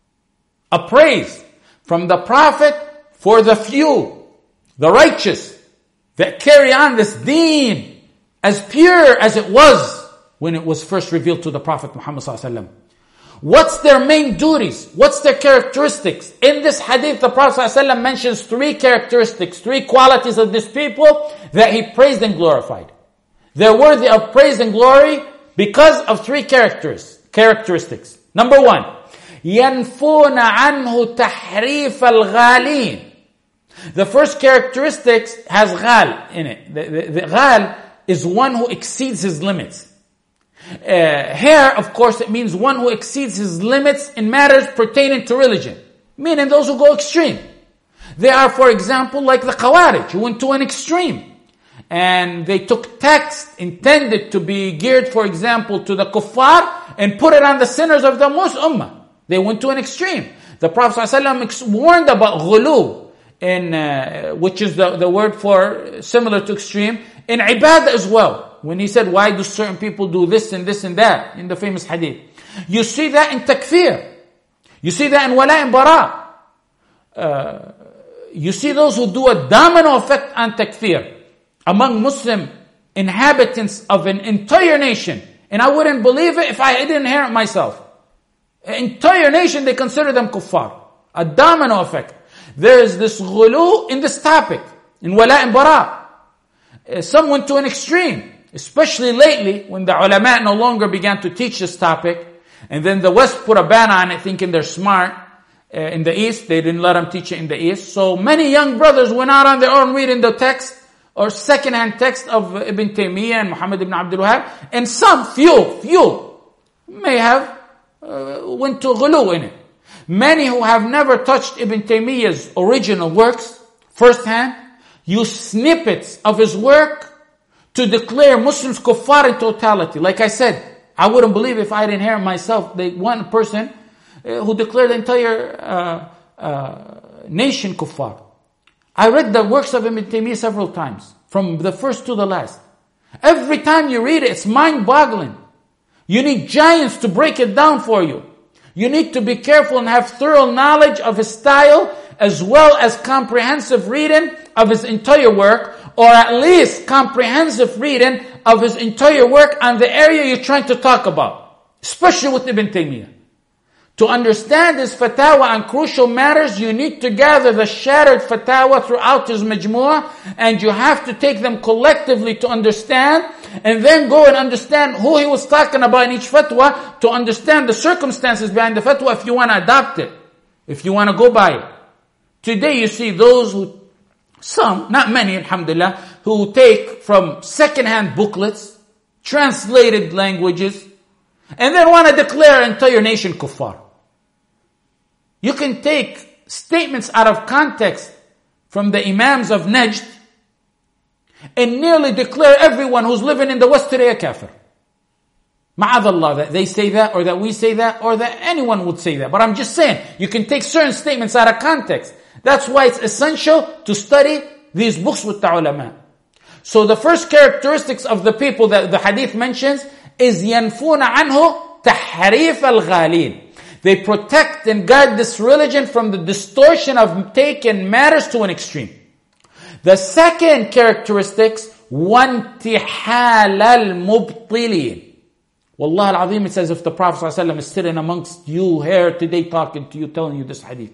A praise from the Prophet for the few, the righteous, that carry on this deen as pure as it was when it was first revealed to the Prophet Muhammad sallallahu alaihi wasallam. What's their main duties? What's their characteristics? In this hadith, the Prophet sallallahu alaihi wasallam mentions three characteristics, three qualities of these people that he praised and glorified. They're worthy of praise and glory because of three characters, characteristics. Number one, يَنْفُونَ عَنْهُ تَحْرِيفَ الْغَالِينَ. The first characteristic has ghal in it. The, the, the ghal is one who exceeds his limits. Uh, here, of course, it means one who exceeds his limits in matters pertaining to religion. Meaning those who go extreme. They are, for example, like the Khawarij, who went to an extreme. And they took text intended to be geared, for example, to the kuffar and put it on the sinners of the Muslim ummah. They went to an extreme. The Prophet ﷺ warned about ghulu, in, uh, which is the, the word for similar to extreme, in ibadah as well. When he said, why do certain people do this and this and that, in the famous hadith. You see that in takfir. You see that in wala and bara. Uh, you see those who do a domino effect on takfir among Muslim inhabitants of an entire nation. And I wouldn't believe it if I didn't hear it myself. An entire nation, they consider them kuffar. A domino effect. There is this ghulu in this topic, in wala and bara. Uh, some went to an extreme, especially lately when the ulama no longer began to teach this topic. And then the West put a ban on it thinking they're smart. Uh, in the East, they didn't let them teach it in the East. So many young brothers went out on their own reading the text or second-hand text of Ibn Taymiyyah and Muhammad ibn Abdul Wahhab, and some, few, few, may have uh, went to ghulu in it. Many who have never touched Ibn Taymiyyah's original works, firsthand, use snippets of his work to declare Muslims kuffar in totality. Like I said, I wouldn't believe if I didn't hear myself, the one person uh, who declared the entire uh, uh, nation kuffar. I read the works of Ibn Taymiyyah several times, from the first to the last. Every time you read it, it's mind-boggling. You need giants to break it down for you. You need to be careful and have thorough knowledge of his style, as well as comprehensive reading of his entire work, or at least comprehensive reading of his entire work on the area you're trying to talk about, especially with Ibn Taymiyyah. To understand his fatwa on crucial matters, you need to gather the shattered fatwa throughout his majmu'ah, and you have to take them collectively to understand, and then go and understand who he was talking about in each fatwa, to understand the circumstances behind the fatwa if you want to adopt it, if you want to go by it. Today you see those who, some, not many, alhamdulillah, who take from second-hand booklets, translated languages, and then want to declare entire nation kuffar. You can take statements out of context from the Imams of Najd and nearly declare everyone who's living in the West today a kafir. Ma'adallah, that they say that, or that we say that, or that anyone would say that. But I'm just saying, you can take certain statements out of context. That's why it's essential to study these books with the ulama. So the first characteristics of the people that the hadith mentions is ينفون عنه تحريف الغالين. They protect and guard this religion from the distortion of taking matters to an extreme. The second characteristics, وانتحال المبطلين. Wallah al-Azim, it says if the Prophet ﷺ is sitting amongst you here today talking to you, telling you this hadith.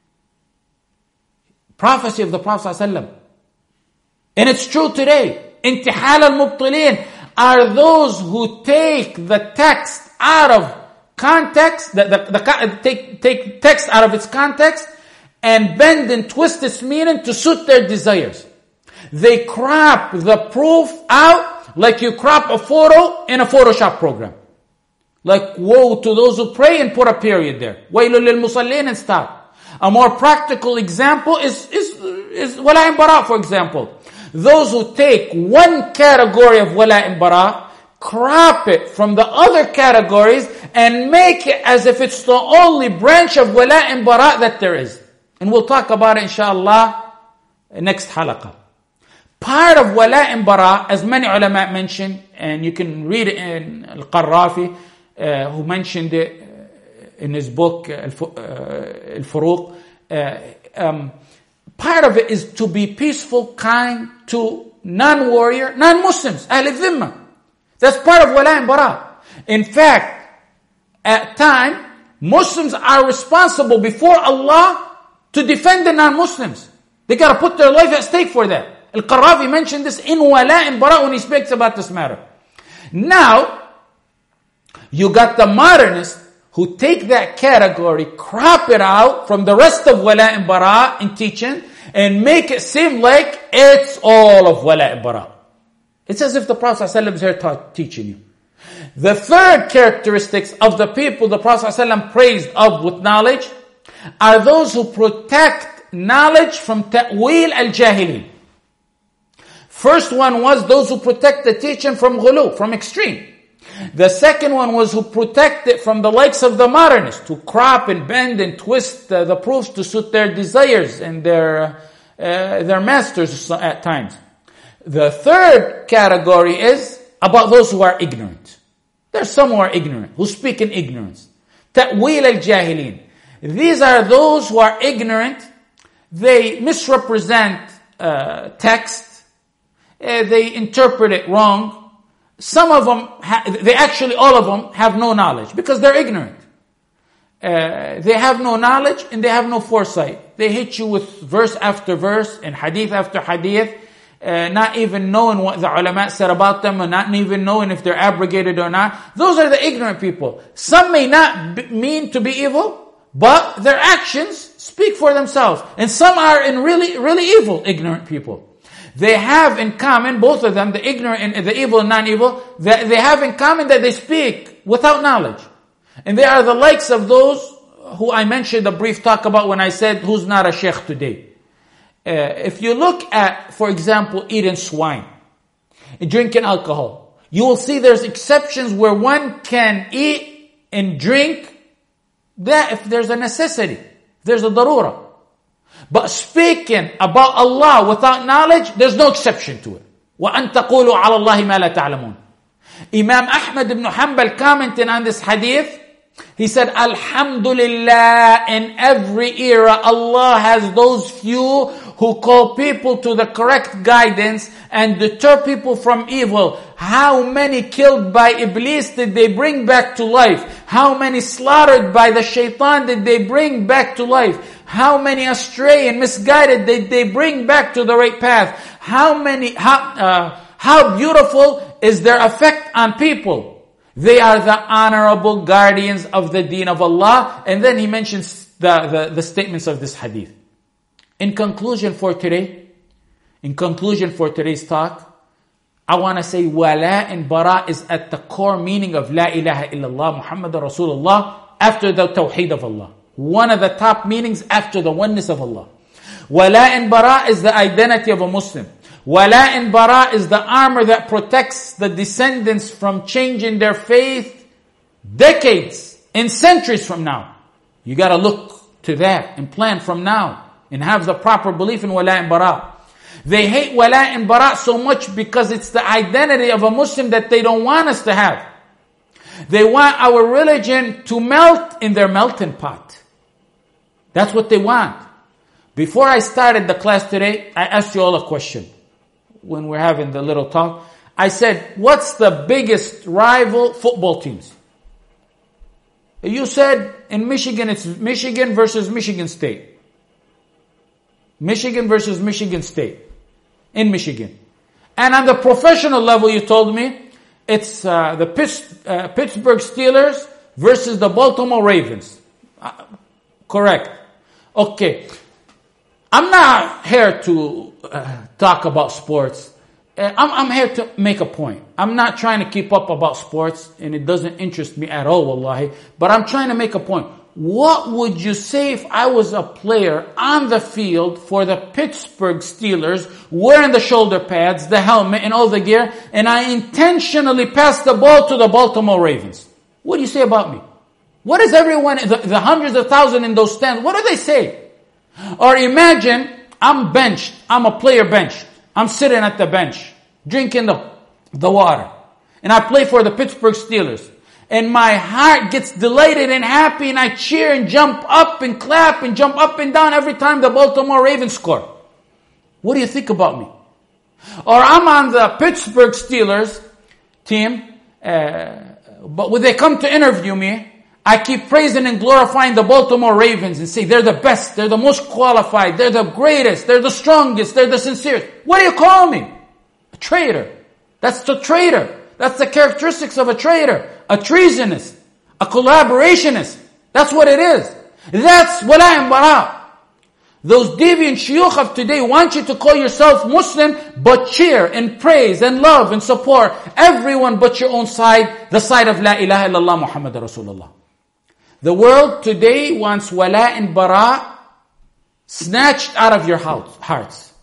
Prophecy of the Prophet ﷺ. And it's true today. Intihal al-mubtilin are those who take the text out of context, the, the, the, take, take text out of its context and bend and twist its meaning to suit their desires. They crop the proof out like you crop a photo in a Photoshop program. Like, woe to those who pray and put a period there. Wailul lil musallin and stop. A more practical example is, is, is wala and bara, for example. Those who take one category of wala and bara, crop it from the other categories and make it as if it's the only branch of wala and bara that there is. And we'll talk about it inshallah next halaqah. Part of wala and bara, as many ulama mentioned, and you can read it in Al-Qarrafi, uh, who mentioned it in his book Al-Furuq. Uh, um, part of it is to be peaceful, kind to non-warrior, non-Muslims, Ahl al-Dhimma. That's part of wala and bara. In fact, at time, Muslims are responsible before Allah to defend the non-Muslims. They got to put their life at stake for that. Al-Qarrafi mentioned this in wala and bara when he speaks about this matter. Now, you got the modernists who take that category, crop it out from the rest of wala and bara in teaching, and make it seem like it's all of wala and bara. It's as if the Prophet ﷺ is here taught, teaching you. The third characteristics of the people the Prophet ﷺ praised of with knowledge are those who protect knowledge from ta'wil al-jahilin. First one was those who protect the teaching from ghulu, from extreme. The second one was who protect it from the likes of the modernists, who crop and bend and twist uh, the proofs to suit their desires and their uh, their masters at times. The third category is about those who are ignorant. There's some who are ignorant, who speak in ignorance. Ta'wil al-jahilin. These are those who are ignorant. They misrepresent uh, text. Uh, they interpret it wrong. Some of them, ha- they actually, all of them have no knowledge because they're ignorant. Uh, they have no knowledge and they have no foresight. They hit you with verse after verse and hadith after hadith, uh, not even knowing what the ulama said about them and not even knowing if they're abrogated or not. Those are the ignorant people. Some may not be, mean to be evil, but their actions speak for themselves. And some are in really, really evil, ignorant people. They have in common, both of them, the ignorant and the evil and non-evil, they, they have in common that they speak without knowledge. And they are the likes of those who I mentioned a brief talk about when I said who's not a sheikh today. Uh, if you look at, for example, eating swine, drinking alcohol. You will see there's exceptions where one can eat and drink that if there's a necessity, if there's a darura. But speaking about Allah without knowledge, there's no exception to it. وَأَن تَقُولُوا عَلَى اللَّهِ مَا لَا تَعْلَمُونَ. Imam Ahmad ibn Hanbal commenting on this hadith, he said, Alhamdulillah, in every era, Allah has those few who call people to the correct guidance and deter people from evil. How many killed by Iblis did they bring back to life? How many slaughtered by the shaitan did they bring back to life? How many astray and misguided did they bring back to the right path? How many, how, uh, how beautiful is their effect on people? They are the honorable guardians of the deen of Allah. And then he mentions the, the, the statements of this hadith. In conclusion for today, in conclusion for today's talk, I want to say wala and bara is at the core meaning of la ilaha illallah Muhammadur Rasulullah after the tawheed of Allah. One of the top meanings after the oneness of Allah. Wala and bara is the identity of a Muslim. Wala and bara is the armor that protects the descendants from changing their faith decades and centuries from now. You got to look to that and plan from now and have the proper belief in wala and bara. They hate wala and bara so much because it's the identity of a Muslim that they don't want us to have. They want our religion to melt in their melting pot. That's what they want. Before I started the class today, I asked you all a question. When we're having the little talk, I said, what's the biggest rival football teams? You said in Michigan, it's Michigan versus Michigan State. Michigan versus Michigan State. In Michigan. And on the professional level, you told me, it's uh, the Pitts, uh, Pittsburgh Steelers versus the Baltimore Ravens. Uh, correct. Okay. I'm not here to uh, talk about sports. Uh, I'm, I'm here to make a point. I'm not trying to keep up about sports, and it doesn't interest me at all, wallahi. But I'm trying to make a point. What would you say if I was a player on the field for the Pittsburgh Steelers, wearing the shoulder pads, the helmet, and all the gear, and I intentionally passed the ball to the Baltimore Ravens? What do you say about me? What is everyone, the, the hundreds of thousands in those stands, what do they say? Or imagine I'm benched, I'm a player benched. I'm sitting at the bench, drinking the, the water. And I play for the Pittsburgh Steelers. And my heart gets delighted and happy, and I cheer and jump up and clap and jump up and down every time the Baltimore Ravens score. What do you think about me? Or I'm on the Pittsburgh Steelers team, uh, but when they come to interview me, I keep praising and glorifying the Baltimore Ravens and say they're the best, they're the most qualified, they're the greatest, they're the strongest, they're the sincerest. What do you call me? A traitor. That's the traitor. That's the characteristics of a traitor. A treasonist. A collaborationist. That's what it is. That's wala and bara. Those deviant shuyukh of today want you to call yourself Muslim, but cheer and praise and love and support everyone but your own side, the side of La ilaha illallah Muhammad Rasulullah. The world today wants wala and bara snatched out of your hearts.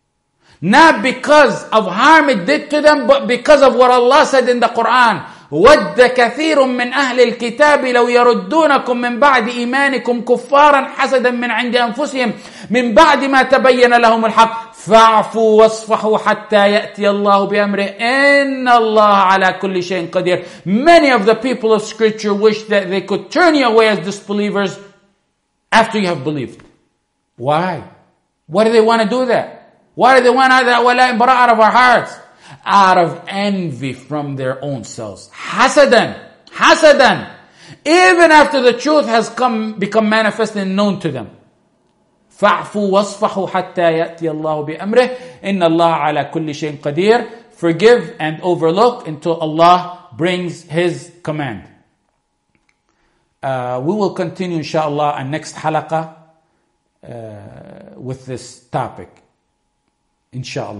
Not because of harm it did to them, but because of what Allah said in the Quran. وَدَّ كَثِيرٌ مِّنْ أَهْلِ الْكِتَابِ لَوْ يَرُدُّونَكُم مِّن بَعْدِ إِيمَانِكُمْ كُفَّارًا حَسَدًا مِّنْ عِندِ أَنفُسِهِمْ مِّن بَعْدِ مَا تَبَيَّنَ لَهُمُ الْحَقُّ فَاعْفُوا وَاصْفَحُوا حَتَّى يَأْتِيَ اللَّهُ بِأَمْرِهِ إِنَّ اللَّهَ عَلَى كُلِّ شَيْءٍ قَدِيرٌ. Many of the people of Scripture wish that they could turn you away as disbelievers after you have believed. Why? Why do they want to do that? Why do they want that wala and bara out of our hearts? Out of envy from their own selves. Hasadan. Hasadan. Even after the truth has come, become manifest and known to them. فَاعْفُوا وَاصْفَحُوا حَتَّى يَأْتِيَ اللَّهُ بِأَمْرِهِ إِنَّ اللَّهَ عَلَى كُلِّ شَيْءٍ قَدِيرٌ. Forgive and overlook until Allah brings His command. Uh, we will continue inshallah on next halaqah uh, with this topic. Inshallah.